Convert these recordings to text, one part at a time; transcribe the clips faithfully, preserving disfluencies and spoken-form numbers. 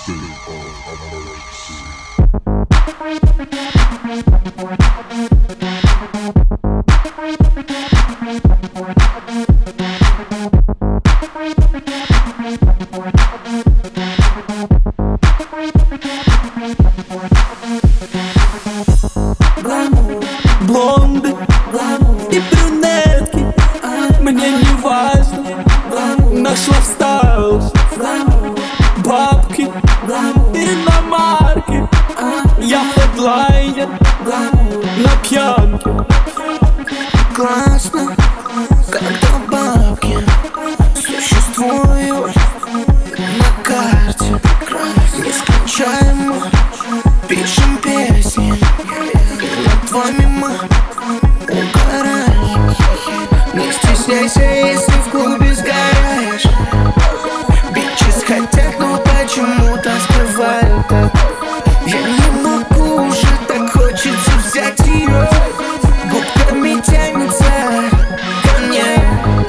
Блонды и брюнетки, мне не важно. Нашла в стайл бабки, иномарки. Я хедлайнер на пьянке. Классно, когда бабки существуют на карте. Нескончаемо пишем песни, над вами мы угораем. Не стесняйся, если в клубе сгораешь. Бичес хотят, но почему-то скрывают это. Я не могу уже, так хочется взять ее. Губками тянется ко мне.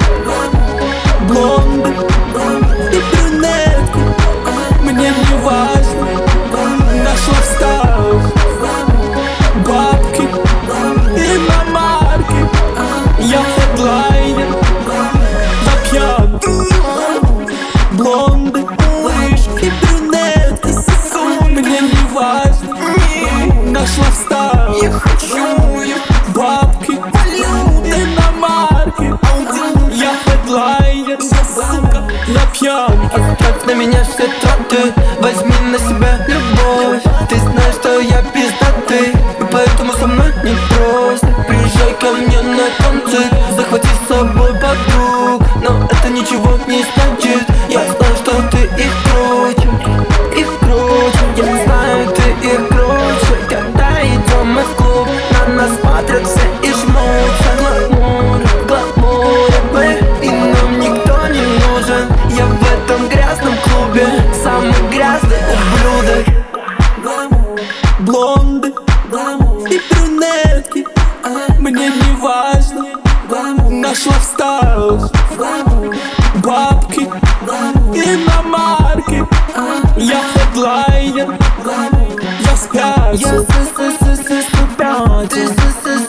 Блонды и брюнетки, мне не важно. Нашла в стайл бабки, иномарки. Я хедлайнер на пьянке. Блонды и брюнетки, мне не важно. Нашла в стайл Я хочу ее, бабки, иномарки. Я хедлайнер на пьянке. Оставь на меня все траты, возьми на себя любовь. Ты знаешь, что я пиздатый, и поэтому со мной не просто. Приезжай ко мне на концерт, захвати с собой подруг. Но это ничего не значит, я знаю, что ты их круче, их круче. Я знаю, ты их круче. Когда идем мы в клуб, на нас смотрят все и жмутся. Гламур, гламур, мы, и нам никто не нужен. Я в этом грязном клубе самый грязный ублюдок. Блонды и брюнетки, мне не важно. Нашла в стайл бабки, иномарки. Я хедлайнер, я спятил. Я с с с с с